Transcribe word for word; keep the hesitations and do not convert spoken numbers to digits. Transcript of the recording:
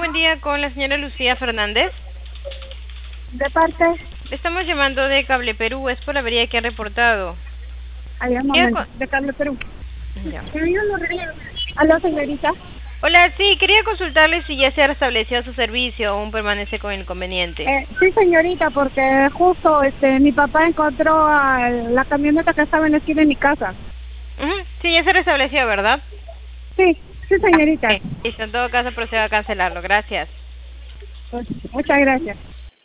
buen día con la señora Lucía Fernández. ¿De parte? Le estamos llamando de Cable Perú, es por la avería que ha reportado. Ahí un Quería momento, con- de Cable Perú. Ya. Aló, señorita. Hola, sí, quería consultarle si ya se ha restablecido su servicio o aún permanece con el inconveniente. Eh, sí, señorita, porque justo este mi papá encontró a la camioneta que estaba en la esquina de mi casa. Ujú, sí, ya se restableció, ¿verdad? Sí, sí, señorita. Ah, ok. Listo, en todo caso procedo a cancelarlo, gracias. Pues, muchas gracias.